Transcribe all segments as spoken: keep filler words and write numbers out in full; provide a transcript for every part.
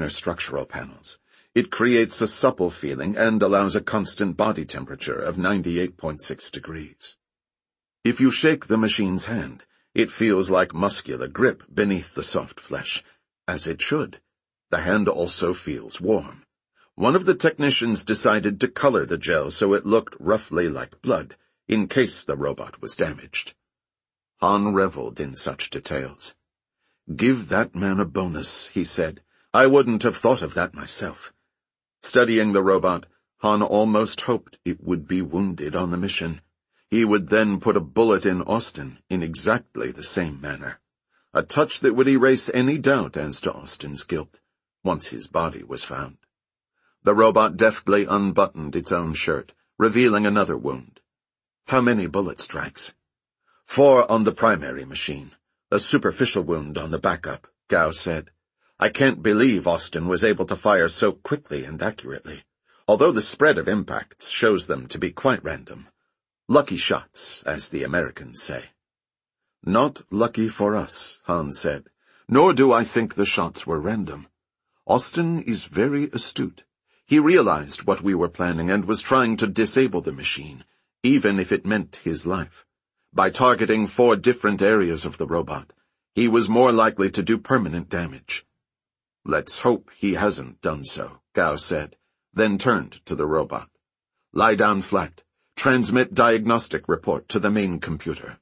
inner structural panels. It creates a supple feeling and allows a constant body temperature of ninety-eight point six degrees. If you shake the machine's hand, it feels like muscular grip beneath the soft flesh, as it should. The hand also feels warm. One of the technicians decided to color the gel so it looked roughly like blood, in case the robot was damaged. Han reveled in such details. "Give that man a bonus," he said. "I wouldn't have thought of that myself." Studying the robot, Han almost hoped it would be wounded on the mission. He would then put a bullet in Austin in exactly the same manner. A touch that would erase any doubt as to Austin's guilt, once his body was found. The robot deftly unbuttoned its own shirt, revealing another wound. "How many bullet strikes?" "Four on the primary machine. A superficial wound on the backup," Gao said. "I can't believe Austin was able to fire so quickly and accurately, although the spread of impacts shows them to be quite random. Lucky shots, as the Americans say." "Not lucky for us," Han said. "Nor do I think the shots were random. Austin is very astute. He realized what we were planning and was trying to disable the machine, even if it meant his life. By targeting four different areas of the robot, he was more likely to do permanent damage." "Let's hope he hasn't done so," Gao said, then turned to the robot. "Lie down flat. Transmit diagnostic report to the main computer."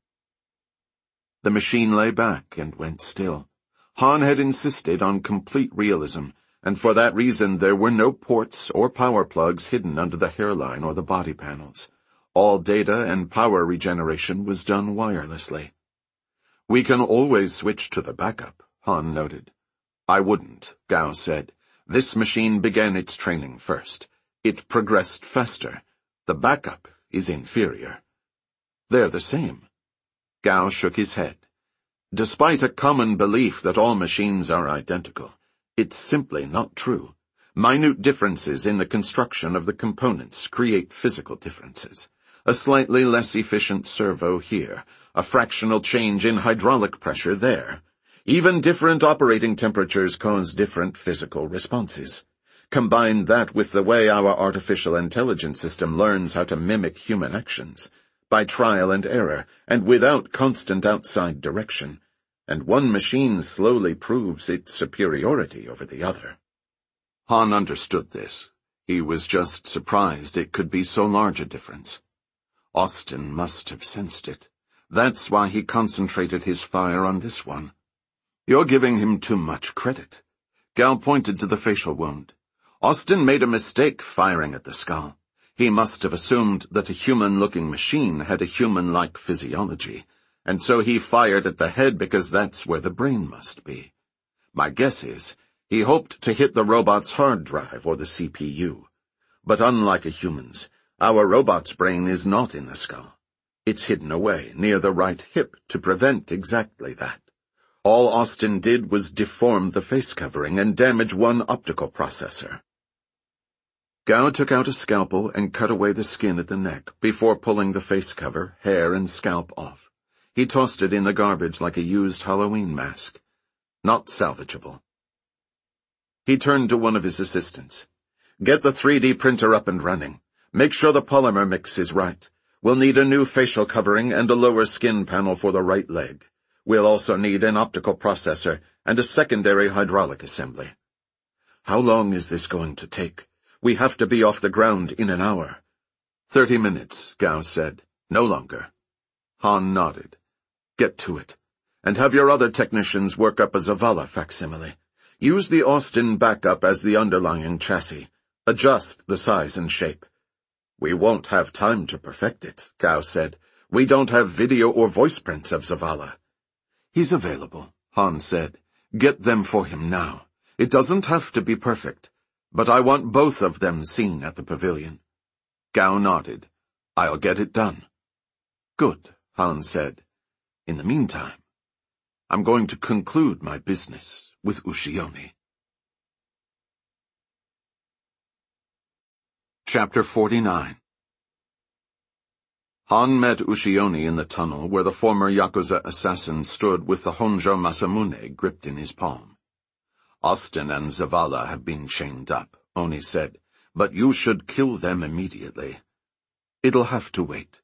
The machine lay back and went still. Han had insisted on complete realism, and for that reason there were no ports or power plugs hidden under the hairline or the body panels. All data and power regeneration was done wirelessly. "We can always switch to the backup," Han noted. "I wouldn't," Gao said. "This machine began its training first. It progressed faster. The backup is inferior." "They're the same." Gao shook his head. "Despite a common belief that all machines are identical, it's simply not true. Minute differences in the construction of the components create physical differences. A slightly less efficient servo here, a fractional change in hydraulic pressure there. Even different operating temperatures cause different physical responses. Combine that with the way our artificial intelligence system learns how to mimic human actions, by trial and error, and without constant outside direction, and one machine slowly proves its superiority over the other." Han understood this. He was just surprised it could be so large a difference. Austin must have sensed it. That's why he concentrated his fire on this one. "You're giving him too much credit." Gao pointed to the facial wound. "Austin made a mistake firing at the skull. He must have assumed that a human-looking machine had a human-like physiology, and so he fired at the head because that's where the brain must be. My guess is he hoped to hit the robot's hard drive or the C P U. But unlike a human's, our robot's brain is not in the skull. It's hidden away, near the right hip, to prevent exactly that. All Austin did was deform the face covering and damage one optical processor." Gao took out a scalpel and cut away the skin at the neck before pulling the face cover, hair, and scalp off. He tossed it in the garbage like a used Halloween mask. Not salvageable. He turned to one of his assistants. "Get the three D printer up and running. Make sure the polymer mix is right. We'll need a new facial covering and a lower skin panel for the right leg. We'll also need an optical processor and a secondary hydraulic assembly." "How long is this going to take? We have to be off the ground in an hour." Thirty minutes, Gao said. "No longer." Han nodded. "Get to it. And have your other technicians work up a Zavala facsimile. Use the Austin backup as the underlying chassis. Adjust the size and shape." "We won't have time to perfect it," Gao said. "We don't have video or voice prints of Zavala." "He's available," Han said. "Get them for him now. It doesn't have to be perfect, but I want both of them seen at the pavilion." Gao nodded. "I'll get it done." "Good," Han said. "In the meantime, I'm going to conclude my business with Ushioni." Chapter forty-nine. Han met Ushioni in the tunnel where the former Yakuza assassin stood with the Honjo Masamune gripped in his palm. Austin and Zavala have been chained up, Oni said, but you should kill them immediately. It'll have to wait.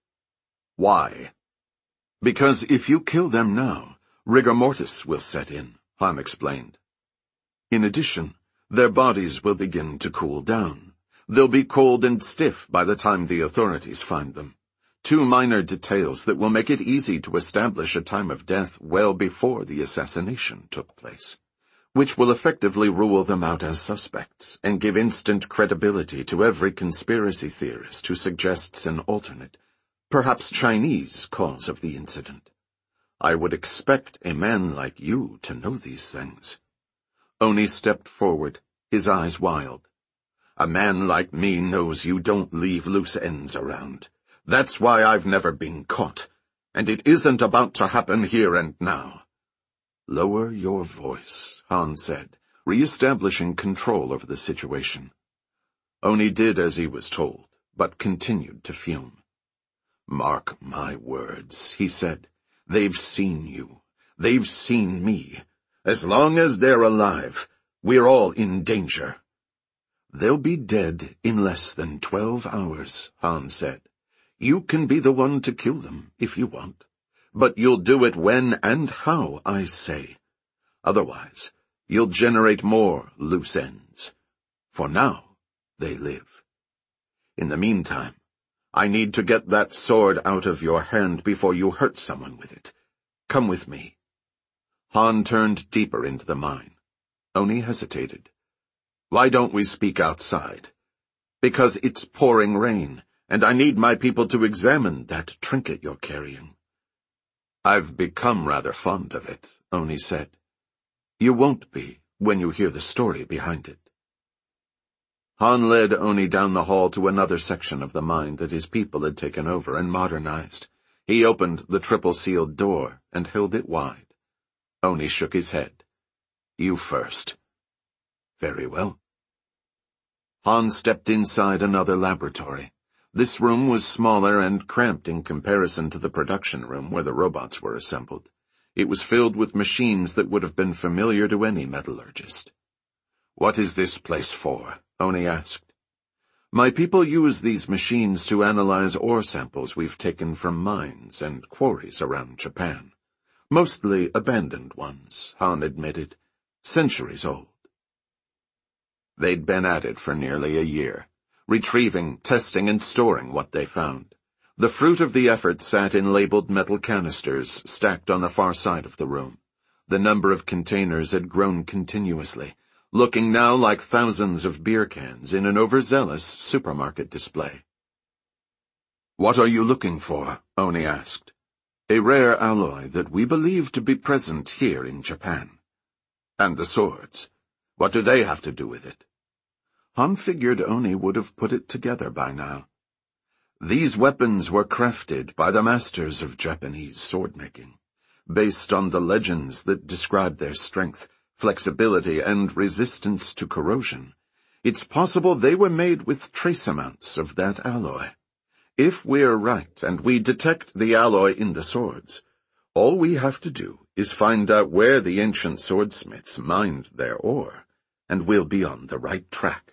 Why? Because if you kill them now, rigor mortis will set in, Han explained. In addition, their bodies will begin to cool down. They'll be cold and stiff by the time the authorities find them. Two minor details that will make it easy to establish a time of death well before the assassination took place, which will effectively rule them out as suspects and give instant credibility to every conspiracy theorist who suggests an alternate, perhaps Chinese, cause of the incident. I would expect a man like you to know these things. Oni stepped forward, his eyes wild. A man like me knows you don't leave loose ends around. That's why I've never been caught, and it isn't about to happen here and now. Lower your voice, Han said, re-establishing control over the situation. Oni did as he was told, but continued to fume. Mark my words, he said. They've seen you. They've seen me. As long as they're alive, we're all in danger. They'll be dead in less than twelve hours, Han said. You can be the one to kill them, if you want. But you'll do it when and how I say. Otherwise, you'll generate more loose ends. For now, they live. In the meantime, I need to get that sword out of your hand before you hurt someone with it. Come with me. Han turned deeper into the mine. Oni hesitated. Why don't we speak outside? Because it's pouring rain, and I need my people to examine that trinket you're carrying. I've become rather fond of it, Oni said. You won't be when you hear the story behind it. Han led Oni down the hall to another section of the mine that his people had taken over and modernized. He opened the triple-sealed door and held it wide. Oni shook his head. You first. Very well. Han stepped inside another laboratory. This room was smaller and cramped in comparison to the production room where the robots were assembled. It was filled with machines that would have been familiar to any metallurgist. What is this place for? Oni asked. My people use these machines to analyze ore samples we've taken from mines and quarries around Japan. Mostly abandoned ones, Han admitted. Centuries old. They'd been at it for nearly a year, retrieving, testing, and storing what they found. The fruit of the effort sat in labeled metal canisters stacked on the far side of the room. The number of containers had grown continuously, looking now like thousands of beer cans in an overzealous supermarket display. What are you looking for? Oni asked. A rare alloy that we believe to be present here in Japan. And the swords. What do they have to do with it? Han figured Oni would have put it together by now. These weapons were crafted by the masters of Japanese sword-making, based on the legends that describe their strength, flexibility, and resistance to corrosion. It's possible they were made with trace amounts of that alloy. If we're right and we detect the alloy in the swords, all we have to do is find out where the ancient swordsmiths mined their ore, and we'll be on the right track.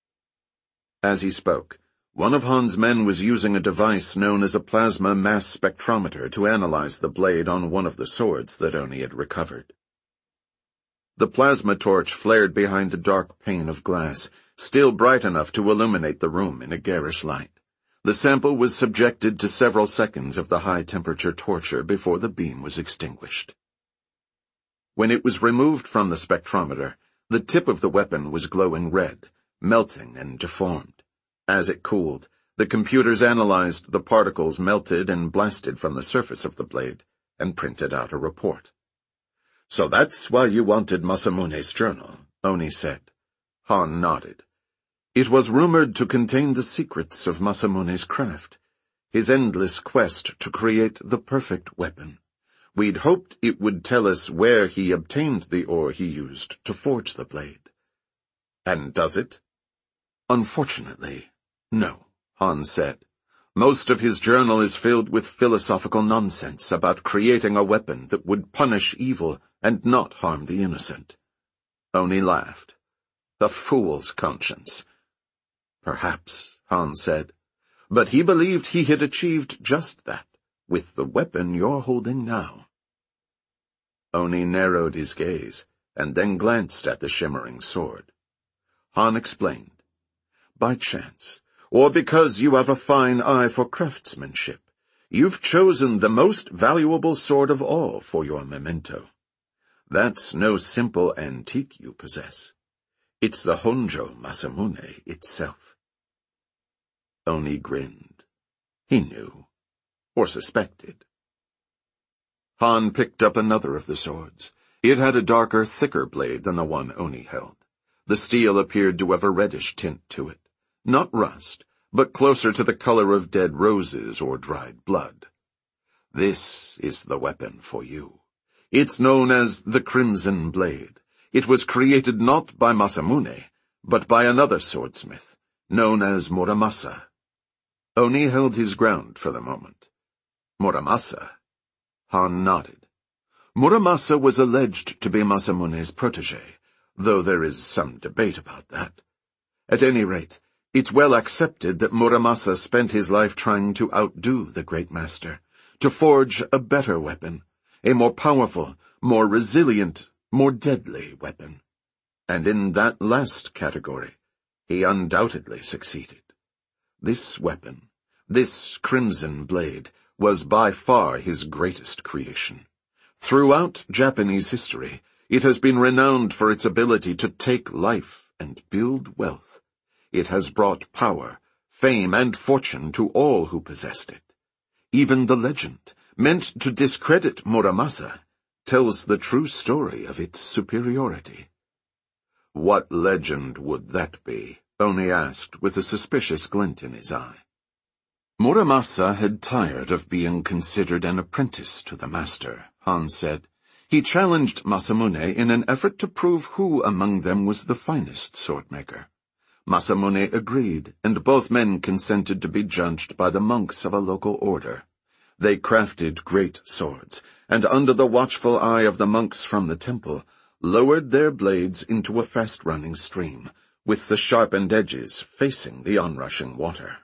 As he spoke, one of Han's men was using a device known as a plasma mass spectrometer to analyze the blade on one of the swords that Oni had recovered. The plasma torch flared behind a dark pane of glass, still bright enough to illuminate the room in a garish light. The sample was subjected to several seconds of the high-temperature torture before the beam was extinguished. When it was removed from the spectrometer, the tip of the weapon was glowing red, melting and deformed. As it cooled, the computers analyzed the particles melted and blasted from the surface of the blade and printed out a report. So that's why you wanted Masamune's journal, Oni said. Han nodded. It was rumored to contain the secrets of Masamune's craft, his endless quest to create the perfect weapon. We'd hoped it would tell us where he obtained the ore he used to forge the blade. And does it? Unfortunately, no, Han said. Most of his journal is filled with philosophical nonsense about creating a weapon that would punish evil and not harm the innocent. Oni laughed. A fool's conscience. Perhaps, Han said, but he believed he had achieved just that, with the weapon you're holding now. Oni narrowed his gaze, and then glanced at the shimmering sword. Han explained. By chance, or because you have a fine eye for craftsmanship, you've chosen the most valuable sword of all for your memento. That's no simple antique you possess. It's the Honjo Masamune itself. Oni grinned. He knew, or suspected. Han picked up another of the swords. It had a darker, thicker blade than the one Oni held. The steel appeared to have a reddish tint to it. Not rust, but closer to the color of dead roses or dried blood. This is the weapon for you. It's known as the Crimson Blade. It was created not by Masamune, but by another swordsmith, known as Muramasa. Oni held his ground for the moment. Muramasa? Han nodded. Muramasa was alleged to be Masamune's protege, though there is some debate about that. At any rate, it's well accepted that Muramasa spent his life trying to outdo the great master, to forge a better weapon, a more powerful, more resilient, more deadly weapon. And in that last category, he undoubtedly succeeded. This weapon, this Crimson Blade, was by far his greatest creation. Throughout Japanese history, it has been renowned for its ability to take life and build wealth. It has brought power, fame, and fortune to all who possessed it. Even the legend, meant to discredit Muramasa, tells the true story of its superiority. What legend would that be? Oni asked, with a suspicious glint in his eye. Muramasa had tired of being considered an apprentice to the master, Han said. He challenged Masamune in an effort to prove who among them was the finest swordmaker. Masamune agreed, and both men consented to be judged by the monks of a local order. They crafted great swords, and under the watchful eye of the monks from the temple, lowered their blades into a fast-running stream, with the sharpened edges facing the onrushing water.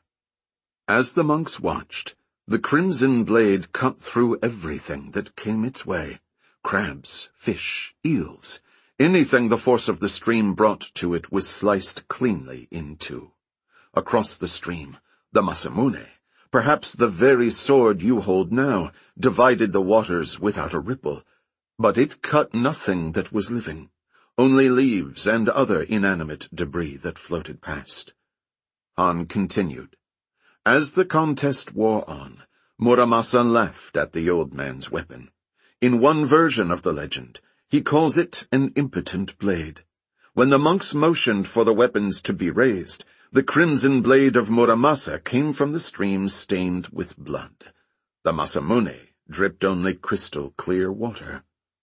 As the monks watched, the Crimson Blade cut through everything that came its way. Crabs, fish, eels, anything the force of the stream brought to it was sliced cleanly in two. Across the stream, the Masamune, perhaps the very sword you hold now, divided the waters without a ripple, but it cut nothing that was living, only leaves and other inanimate debris that floated past. Han continued. As the contest wore on, Muramasa laughed at the old man's weapon. In one version of the legend, he calls it an impotent blade. When the monks motioned for the weapons to be raised, the Crimson Blade of Muramasa came from the stream stained with blood. The Masamune dripped only crystal clear water.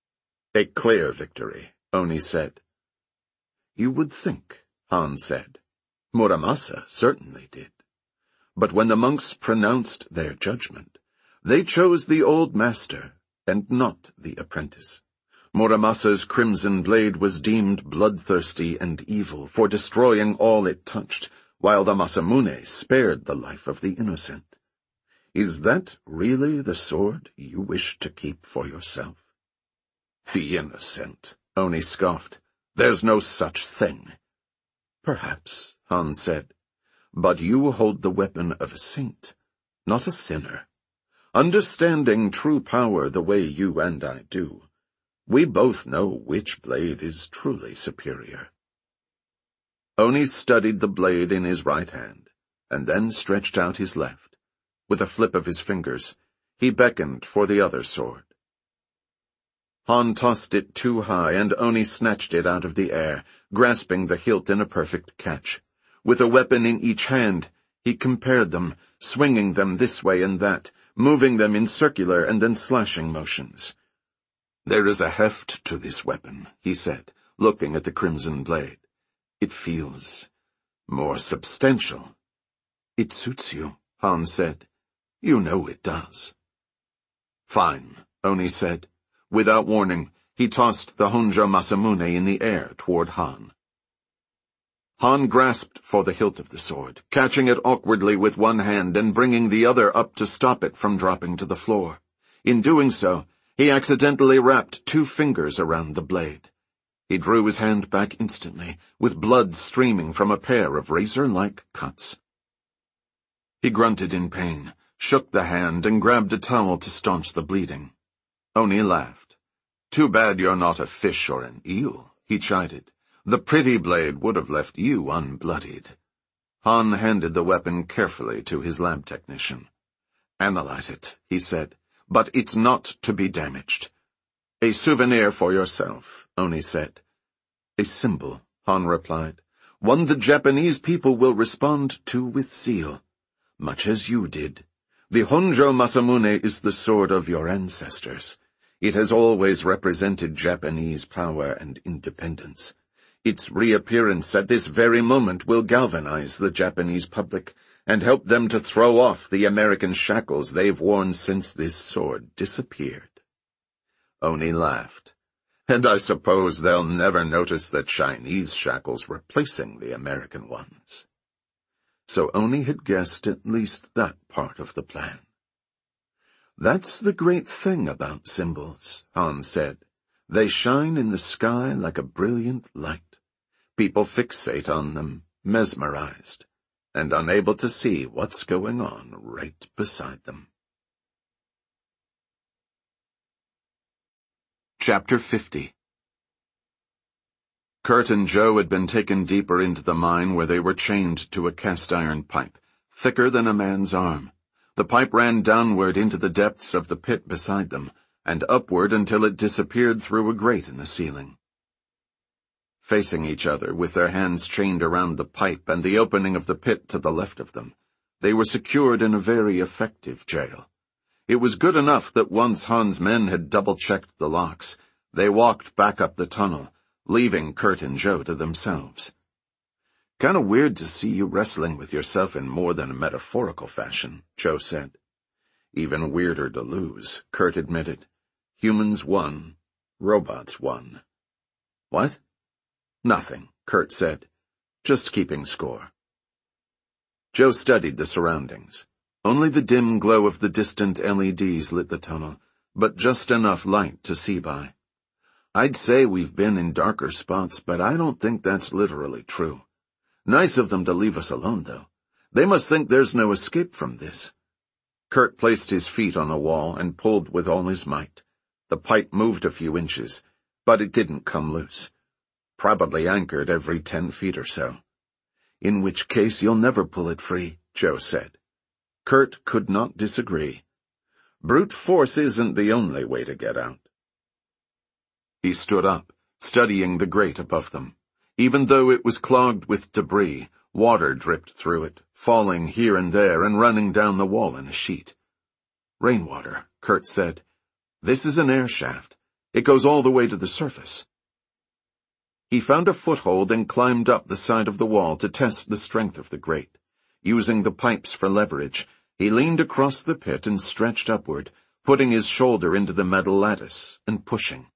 A clear victory, Oni said. You would think, Han said. Muramasa certainly did. But when the monks pronounced their judgment, they chose the old master and not the apprentice. Muramasa's Crimson Blade was deemed bloodthirsty and evil for destroying all it touched, while the Masamune spared the life of the innocent. Is that really the sword you wish to keep for yourself? The innocent, Oni scoffed. There's no such thing. Perhaps, Han said. But you hold the weapon of a saint, not a sinner. Understanding true power the way you and I do, we both know which blade is truly superior. Oni studied the blade in his right hand, and then stretched out his left. With a flip of his fingers, he beckoned for the other sword. Han tossed it too high, and Oni snatched it out of the air, grasping the hilt in a perfect catch. With a weapon in each hand, he compared them, swinging them this way and that, moving them in circular and then slashing motions. There is a heft to this weapon, he said, looking at the Crimson Blade. It feels more substantial. It suits you, Han said. You know it does. Fine, Oni said. Without warning, He tossed the Honjo Masamune in the air toward Han. Han grasped for the hilt of the sword, catching it awkwardly with one hand and bringing the other up to stop it from dropping to the floor. In doing so, he accidentally wrapped two fingers around the blade. He drew his hand back instantly, with blood streaming from a pair of razor-like cuts. He grunted in pain, shook the hand, and grabbed a towel to staunch the bleeding. Oni laughed. "Too bad you're not a fish or an eel," he chided. "The pretty blade would have left you unbloodied." Han handed the weapon carefully to his lab technician. "Analyze it," he said, "but it's not to be damaged." "A souvenir for yourself," Oni said. "A symbol," Han replied. "One the Japanese people will respond to with zeal, much as you did. The Honjo Masamune is the sword of your ancestors. It has always represented Japanese power and independence. Its reappearance at this very moment will galvanize the Japanese public and help them to throw off the American shackles they've worn since this sword disappeared." Oni laughed. "And I suppose they'll never notice the Chinese shackles replacing the American ones." So Oni had guessed at least that part of the plan. "That's the great thing about symbols," Han said. "They shine in the sky like a brilliant light. People fixate on them, mesmerized, and unable to see what's going on right beside them." Chapter fifty. Kurt and Joe had been taken deeper into the mine where they were chained to a cast-iron pipe, thicker than a man's arm. The pipe ran downward into the depths of the pit beside them, and upward until it disappeared through a grate in the ceiling. Facing each other, with their hands chained around the pipe and the opening of the pit to the left of them, they were secured in a very effective jail. It was good enough that once Han's men had double-checked the locks, they walked back up the tunnel, leaving Kurt and Joe to themselves. "Kinda weird to see you wrestling with yourself in more than a metaphorical fashion," Joe said. "Even weirder to lose," Kurt admitted. "Humans won, robots won." "What?" "Nothing," Kurt said. "Just keeping score." Joe studied the surroundings. Only the dim glow of the distant L E Ds lit the tunnel, but just enough light to see by. "I'd say we've been in darker spots, but I don't think that's literally true. Nice of them to leave us alone, though. They must think there's no escape from this." Kurt placed his feet on the wall and pulled with all his might. The pipe moved a few inches, but it didn't come loose. Probably anchored every ten feet or so. "In which case you'll never pull it free," Joe said. Kurt could not disagree. Brute force isn't the only way to get out. He stood up, studying the grate above them. Even though it was clogged with debris, water dripped through it, falling here and there and running down the wall in a sheet. "Rainwater," Kurt said. "This is an air shaft. It goes all the way to the surface." He found a foothold and climbed up the side of the wall to test the strength of the grate. Using the pipes for leverage, he leaned across the pit and stretched upward, putting his shoulder into the metal lattice and pushing.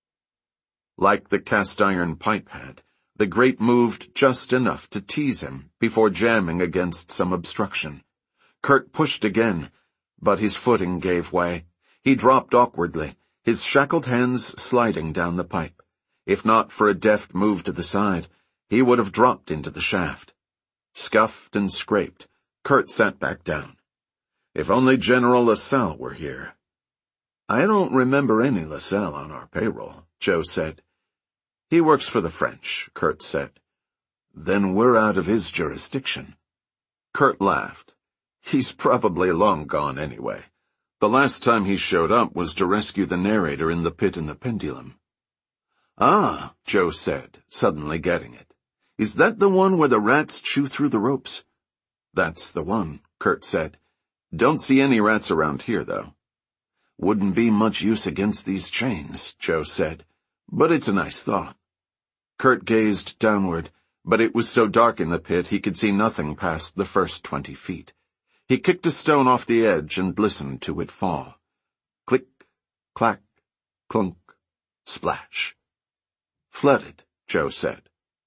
Like the cast-iron pipe had, the grate moved just enough to tease him before jamming against some obstruction. Kurt pushed again, but his footing gave way. He dropped awkwardly, his shackled hands sliding down the pipe. If not for a deft move to the side, he would have dropped into the shaft. Scuffed and scraped, Kurt sat back down. If only General LaSalle were here. "I don't remember any LaSalle on our payroll," Joe said. "He works for the French," Kurt said. "Then we're out of his jurisdiction." Kurt laughed. "He's probably long gone anyway. The last time he showed up was to rescue the narrator in the pit in the pendulum." "Ah," Joe said, suddenly getting it. "Is that the one where the rats chew through the ropes?" "That's the one," Kurt said. "Don't see any rats around here, though." "Wouldn't be much use against these chains," Joe said, "but it's a nice thought." Kurt gazed downward, but it was so dark in the pit he could see nothing past the first twenty feet. He kicked a stone off the edge and listened to it fall. Click, clack, clunk, Splash. Flooded, Joe said.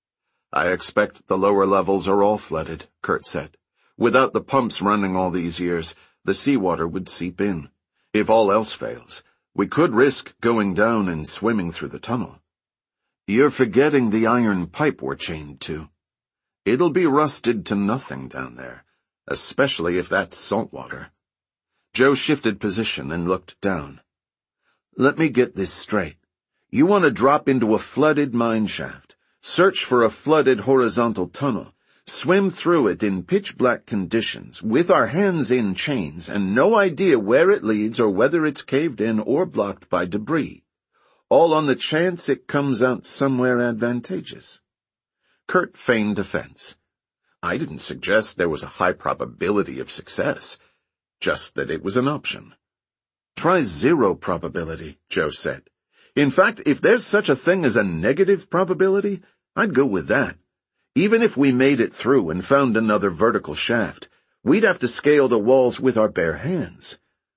I expect the lower levels are all flooded, Kurt said. Without the pumps running all these years, the seawater would seep in. If all else fails, we could risk going down and swimming through the tunnel. You're forgetting the iron pipe we're chained to. It'll be rusted to nothing down there, especially if that's salt water. Joe shifted position and looked down. Let me get this straight. You want to drop into a flooded mine shaft, search for a flooded horizontal tunnel, swim through it in pitch-black conditions, with our hands in chains, and no idea where it leads or whether it's caved in or blocked by debris, all on the chance it comes out somewhere advantageous. Kurt feigned offense. I didn't suggest there was a high probability of success, just that it was an option. Try zero probability, Joe said. In fact, if there's such a thing as a negative probability, I'd go with that. Even if we made it through and found another vertical shaft, we'd have to scale the walls with our bare hands.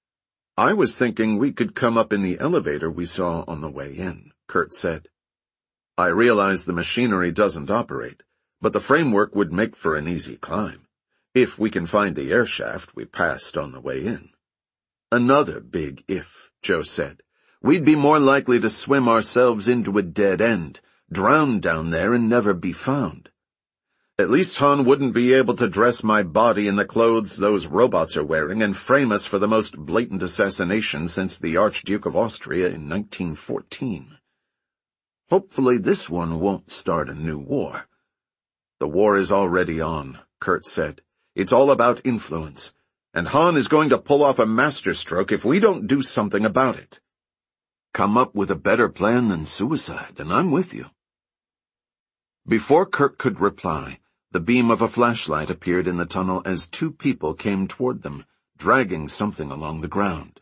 I was thinking we could come up in the elevator we saw on the way in, Kurt said. I realize the machinery doesn't operate, but the framework would make for an easy climb, if we can find the air shaft we passed on the way in. Another big if, Joe said. We'd be more likely to swim ourselves into a dead end, drown down there and never be found. At least Han wouldn't be able to dress my body in the clothes those robots are wearing and frame us for the most blatant assassination since the Archduke of Austria in nineteen fourteen. Hopefully this one won't start a new war. The war is already on, Kurt said. It's all about influence, and Han is going to pull off a masterstroke if we don't do something about it. Come up with a better plan than suicide, and I'm with you. Before Kurt could reply, the beam of a flashlight appeared in the tunnel as two people came toward them, dragging something along the ground.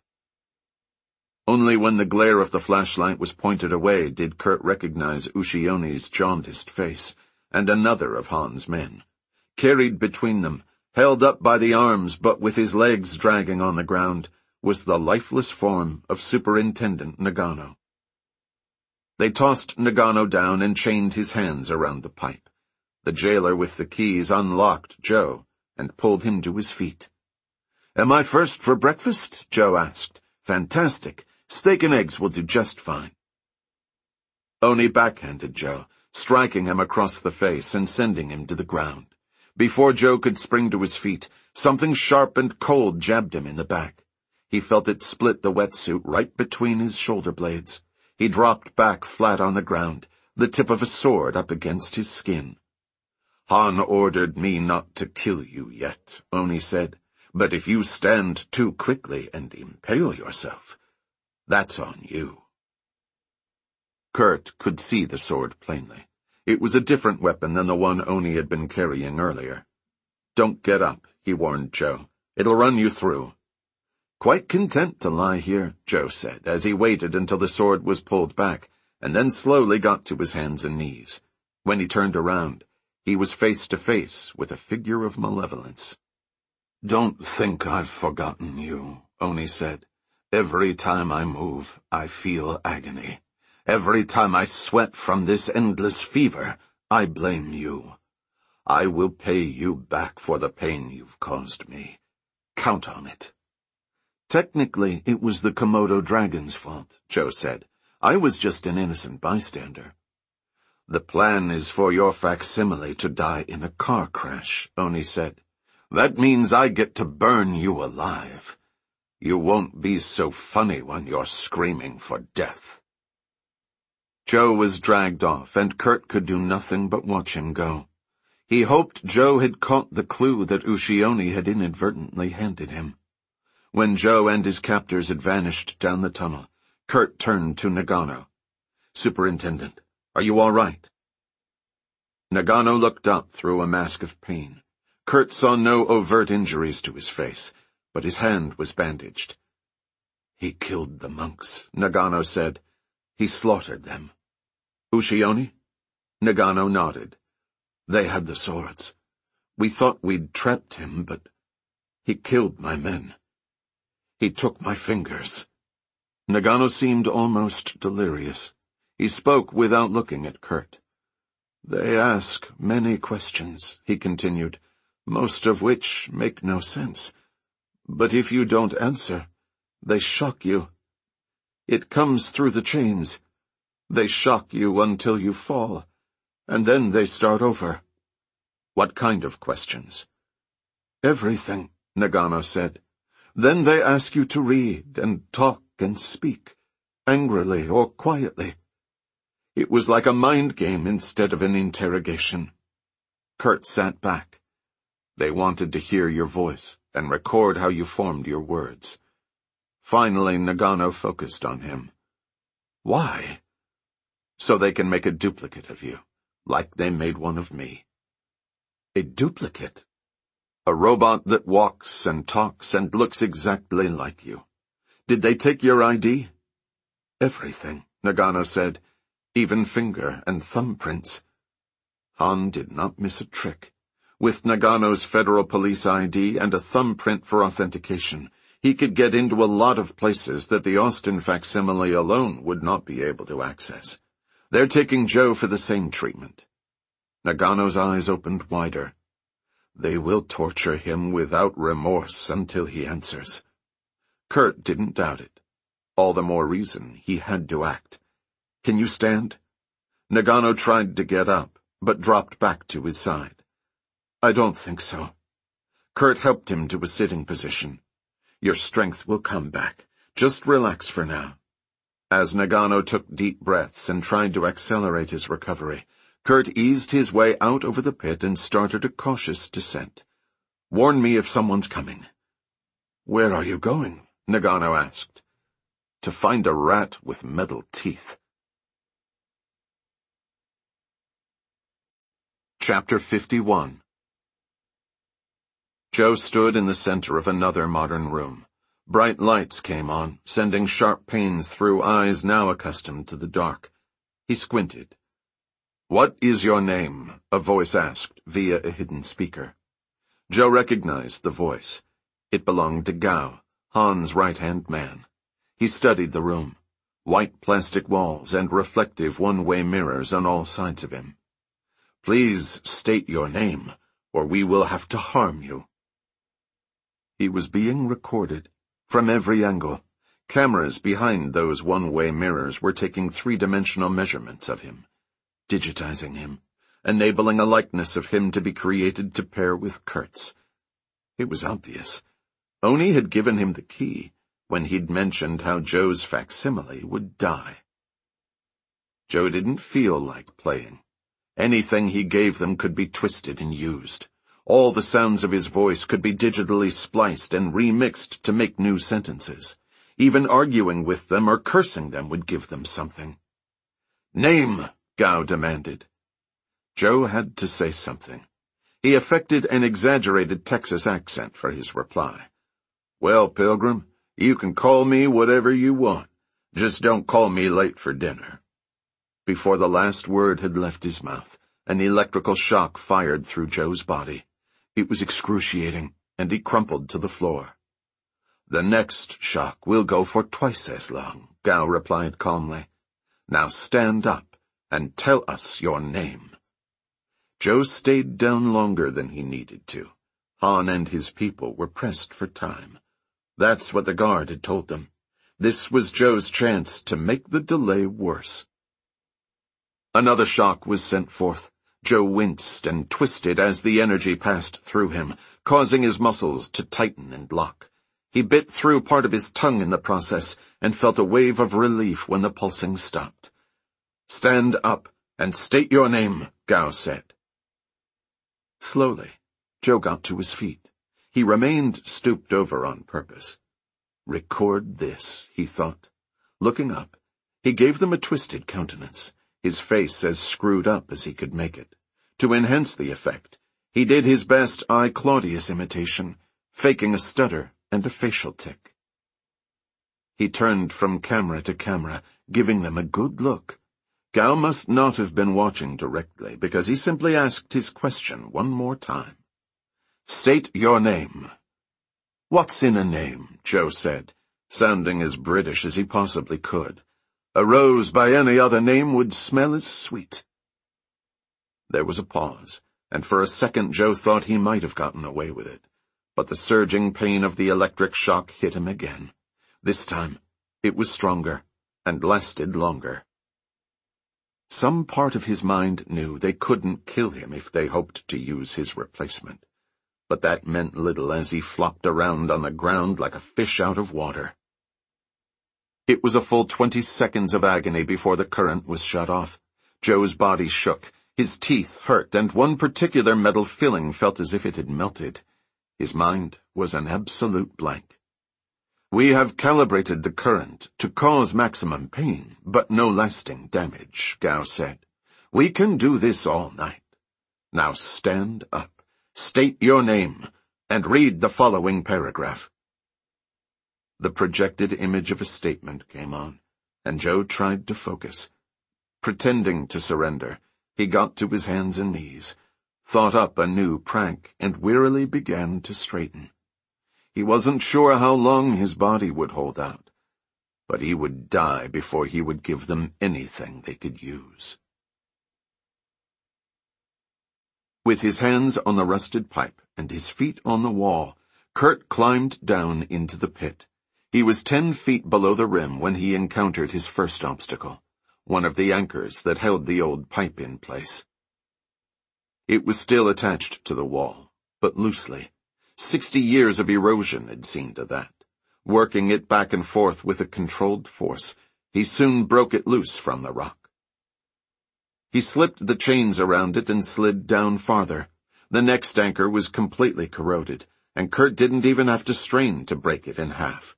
Only when the glare of the flashlight was pointed away did Kurt recognize Ushione's jaundiced face, and another of Han's men. Carried between them, held up by the arms but with his legs dragging on the ground, was the lifeless form of Superintendent Nagano. They tossed Nagano down and chained his hands around the pipe. The jailer with the keys unlocked Joe and pulled him to his feet. "Am I first for breakfast?" Joe asked. "Fantastic. Steak and eggs will do just fine." Oni backhanded Joe, striking him across the face and sending him to the ground. Before Joe could spring to his feet, something sharp and cold jabbed him in the back. He felt it split the wetsuit right between his shoulder blades. He dropped back flat on the ground, the tip of a sword up against his skin. "Han ordered me not to kill you yet," Oni said, "but if you stand too quickly and impale yourself, that's on you." Kurt could see the sword plainly. It was a different weapon than the one Oni had been carrying earlier. "Don't get up," he warned Joe. "It'll run you through." "Quite content to lie here," Joe said, as he waited until the sword was pulled back, and then slowly got to his hands and knees. When he turned around, he was face to face with a figure of malevolence. "Don't think I've forgotten you," Oni said. "Every time I move, I feel agony. Every time I sweat from this endless fever, I blame you. I will pay you back for the pain you've caused me. Count on it." "Technically, it was the Komodo dragon's fault," Joe said. "I was just an innocent bystander." "The plan is for your facsimile to die in a car crash," Oni said. "That means I get to burn you alive. You won't be so funny when you're screaming for death." Joe was dragged off, and Kurt could do nothing but watch him go. He hoped Joe had caught the clue that Ushione had inadvertently handed him. When Joe and his captors had vanished down the tunnel, Kurt turned to Nagano. "Superintendent, are you all right?" Nagano looked up through a mask of pain. Kurt saw no overt injuries to his face, but his hand was bandaged. "He killed the monks," Nagano said. "He slaughtered them." "Ushione?" Nagano nodded. "They had the swords. We thought we'd trapped him, but he killed my men. He took my fingers." Nagano seemed almost delirious. He spoke without looking at Kurt. "They ask many questions," he continued, "most of which make no sense. But if you don't answer, they shock you. It comes through the chains. They shock you until you fall, and then they start over." "What kind of questions?" "Everything," Nagano said. "Then they ask you to read and talk and speak, angrily or quietly. It was like a mind game instead of an interrogation." Kurt sat back. "They wanted to hear your voice and record how you formed your words." Finally, Nagano focused on him. "Why?" "So they can make a duplicate of you, like they made one of me." "A duplicate?" "A robot that walks and talks and looks exactly like you." "Did they take your I D?" "Everything," Nagano said, "even finger and thumbprints." Han did not miss a trick. With Nagano's Federal Police I D and a thumbprint for authentication, he could get into a lot of places that the Austin facsimile alone would not be able to access. They're taking Joe for the same treatment. Nagano's eyes opened wider. They will torture him without remorse until he answers. Kurt didn't doubt it. All the more reason he had to act. "Can you stand?" Nagano tried to get up, but dropped back to his side. "I don't think so." Kurt helped him to a sitting position. "Your strength will come back. Just relax for now." As Nagano took deep breaths and tried to accelerate his recovery, Kurt eased his way out over the pit and started a cautious descent. "Warn me if someone's coming." "Where are you going?" Nagano asked. "To find a rat with metal teeth." Chapter fifty-one. Joe stood in the center of another modern room. Bright lights came on, sending sharp pains through eyes now accustomed to the dark. He squinted. "What is your name?" a voice asked via a hidden speaker. Joe recognized the voice. It belonged to Gao, Han's right-hand man. He studied the room. White plastic walls and reflective one-way mirrors on all sides of him. "Please state your name, or we will have to harm you." He was being recorded. From every angle, cameras behind those one-way mirrors were taking three-dimensional measurements of him, digitizing him, enabling a likeness of him to be created to pair with Kurt's. It was obvious. Oni had given him the key when he'd mentioned how Joe's facsimile would die. Joe didn't feel like playing. Anything he gave them could be twisted and used. All the sounds of his voice could be digitally spliced and remixed to make new sentences. Even arguing with them or cursing them would give them something. "Name," Gao demanded. Joe had to say something. He affected an exaggerated Texas accent for his reply. "Well, Pilgrim, you can call me whatever you want. Just don't call me late for dinner." Before the last word had left his mouth, an electrical shock fired through Joe's body. It was excruciating, and he crumpled to the floor. "The next shock will go for twice as long," Gao replied calmly. "Now stand up and tell us your name." Joe stayed down longer than he needed to. Han and his people were pressed for time. That's what the guard had told them. This was Joe's chance to make the delay worse. Another shock was sent forth. Joe winced and twisted as the energy passed through him, causing his muscles to tighten and lock. He bit through part of his tongue in the process and felt a wave of relief when the pulsing stopped. "Stand up and state your name," Gao said. Slowly, Joe got to his feet. He remained stooped over on purpose. Record this, he thought. Looking up, he gave them a twisted countenance, his face as screwed up as he could make it. To enhance the effect, he did his best I. Claudius imitation, faking a stutter and a facial tic. He turned from camera to camera, giving them a good look. Gao must not have been watching directly, because he simply asked his question one more time. "State your name." "What's in a name?" Joe said, sounding as British as he possibly could. A rose by any other name would smell as sweet." There was a pause, and for a second Joe thought he might have gotten away with it. But the surging pain of the electric shock hit him again. This time, it was stronger, and lasted longer. Some part of his mind knew they couldn't kill him if they hoped to use his replacement. But that meant little as he flopped around on the ground like a fish out of water. It was a full twenty seconds of agony before the current was shut off. Joe's body shook, his teeth hurt, and one particular metal filling felt as if it had melted. His mind was an absolute blank. "We have calibrated the current to cause maximum pain, but no lasting damage," Gao said. "We can do this all night. Now stand up, state your name, and read the following paragraph." The projected image of a statement came on, and Joe tried to focus. Pretending to surrender, he got to his hands and knees, thought up a new prank, and wearily began to straighten. He wasn't sure how long his body would hold out, but he would die before he would give them anything they could use. With his hands on the rusted pipe and his feet on the wall, Kurt climbed down into the pit. He was ten feet below the rim when he encountered his first obstacle, one of the anchors that held the old pipe in place. It was still attached to the wall, but loosely. Sixty years of erosion had seen to that. Working it back and forth with a controlled force, he soon broke it loose from the rock. He slipped the chains around it and slid down farther. The next anchor was completely corroded, and Kurt didn't even have to strain to break it in half.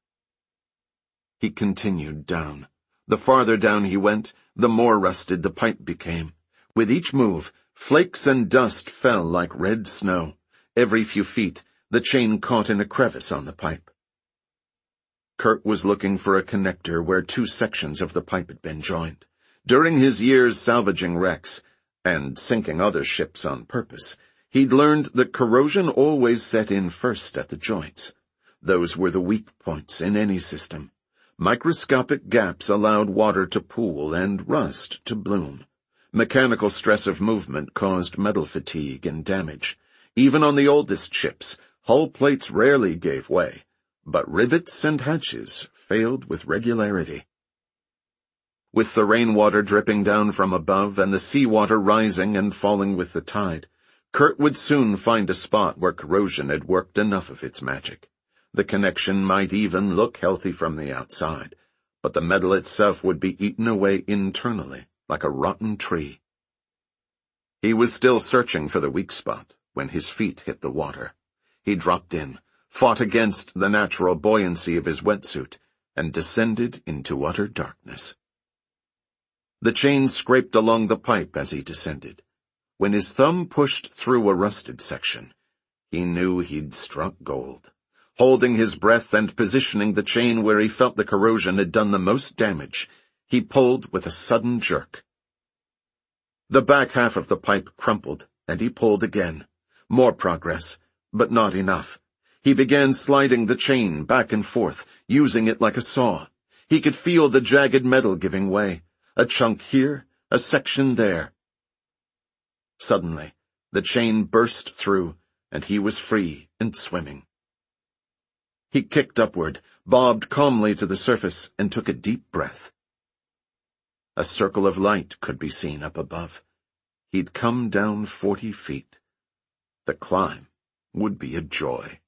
He continued down. The farther down he went, the more rusted the pipe became. With each move, flakes and dust fell like red snow. Every few feet, the chain caught in a crevice on the pipe. Kurt was looking for a connector where two sections of the pipe had been joined. During his years salvaging wrecks, and sinking other ships on purpose, he'd learned that corrosion always set in first at the joints. Those were the weak points in any system. Microscopic gaps allowed water to pool and rust to bloom. Mechanical stress of movement caused metal fatigue and damage. Even on the oldest ships, hull plates rarely gave way, but rivets and hatches failed with regularity. With the rainwater dripping down from above and the seawater rising and falling with the tide, Kurt would soon find a spot where corrosion had worked enough of its magic. The connection might even look healthy from the outside, but the metal itself would be eaten away internally, like a rotten tree. He was still searching for the weak spot when his feet hit the water. He dropped in, fought against the natural buoyancy of his wetsuit, and descended into utter darkness. The chain scraped along the pipe as he descended. When his thumb pushed through a rusted section, he knew he'd struck gold. Holding his breath and positioning the chain where he felt the corrosion had done the most damage, he pulled with a sudden jerk. The back half of the pipe crumpled, and he pulled again. More progress, but not enough. He began sliding the chain back and forth, using it like a saw. He could feel the jagged metal giving way. A chunk here, a section there. Suddenly, the chain burst through, and he was free and swimming. He kicked upward, bobbed calmly to the surface, and took a deep breath. A circle of light could be seen up above. He'd come down forty feet. The climb would be a joy.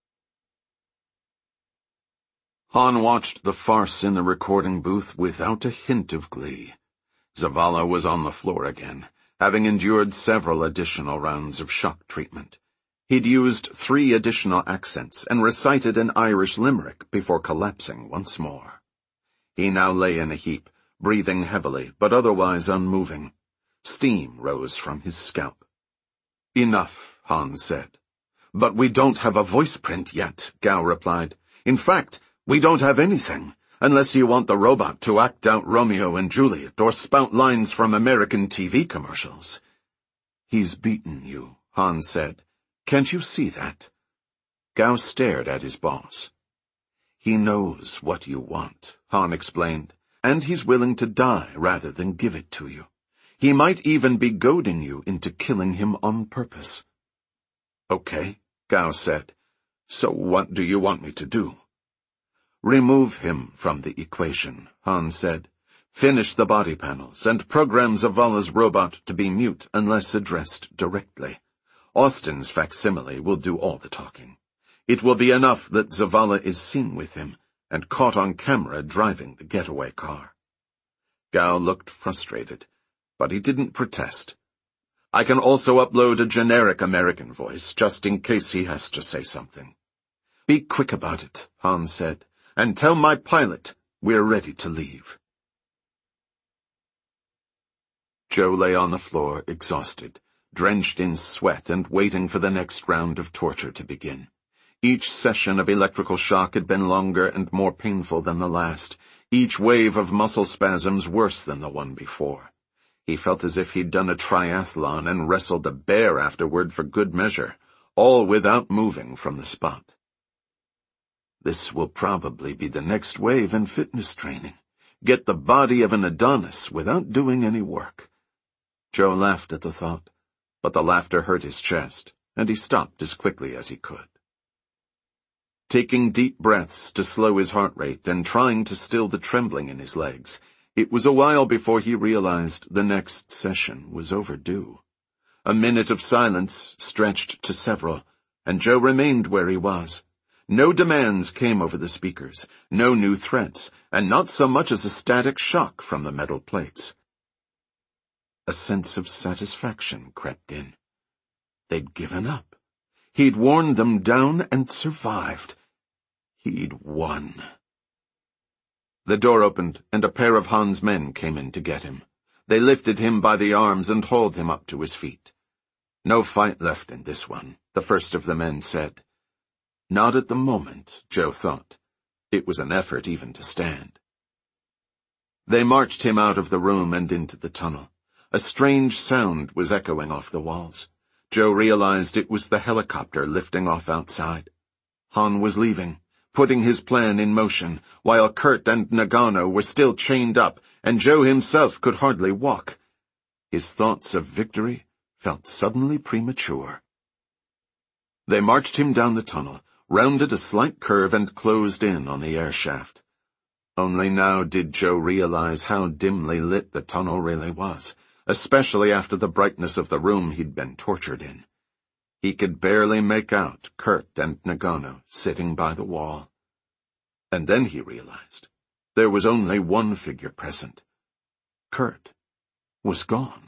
Han watched the farce in the recording booth without a hint of glee. Zavala was on the floor again, having endured several additional rounds of shock treatment. He'd used three additional accents and recited an Irish limerick before collapsing once more. He now lay in a heap, breathing heavily, but otherwise unmoving. Steam rose from his scalp. "Enough," Han said. "But we don't have a voice print yet," Gao replied. "In fact, we don't have anything, unless you want the robot to act out Romeo and Juliet or spout lines from American T V commercials." "He's beaten you," Han said. "Can't you see that?" Gao stared at his boss. "He knows what you want," Han explained. and he's willing to die rather than give it to you. He might even be goading you into killing him on purpose." "Okay," Gao said. "So what do you want me to do?" "Remove him from the equation," Han said. "Finish the body panels and program Zavala's robot to be mute unless addressed directly. Austin's facsimile will do all the talking. It will be enough that Zavala is seen with him and caught on camera driving the getaway car." Gao looked frustrated, but he didn't protest. "I can also upload a generic American voice, just in case he has to say something." "Be quick about it," Han said, "and tell my pilot we're ready to leave." Joe lay on the floor, exhausted, drenched in sweat and waiting for the next round of torture to begin. Each session of electrical shock had been longer and more painful than the last, each wave of muscle spasms worse than the one before. He felt as if he'd done a triathlon and wrestled a bear afterward for good measure, all without moving from the spot. This will probably be the next wave in fitness training. Get the body of an Adonis without doing any work. Joe laughed at the thought, but the laughter hurt his chest, and he stopped as quickly as he could. Taking deep breaths to slow his heart rate and trying to still the trembling in his legs, it was a while before he realized the next session was overdue. A minute of silence stretched to several, and Joe remained where he was. No demands came over the speakers, no new threats, and not so much as a static shock from the metal plates. A sense of satisfaction crept in. They'd given up. He'd worn them down and survived. He'd won. The door opened, and a pair of Han's men came in to get him. They lifted him by the arms and hauled him up to his feet. "No fight left in this one," the first of the men said. Not at the moment, Joe thought. It was an effort even to stand. They marched him out of the room and into the tunnel. A strange sound was echoing off the walls. Joe realized it was the helicopter lifting off outside. Han was leaving, putting his plan in motion, while Kurt and Nagano were still chained up, and Joe himself could hardly walk. His thoughts of victory felt suddenly premature. They marched him down the tunnel, rounded a slight curve, and closed in on the air shaft. Only now did Joe realize how dimly lit the tunnel really was, especially after the brightness of the room he'd been tortured in. He could barely make out Kurt and Nagano sitting by the wall. And then he realized there was only one figure present. Kurt was gone.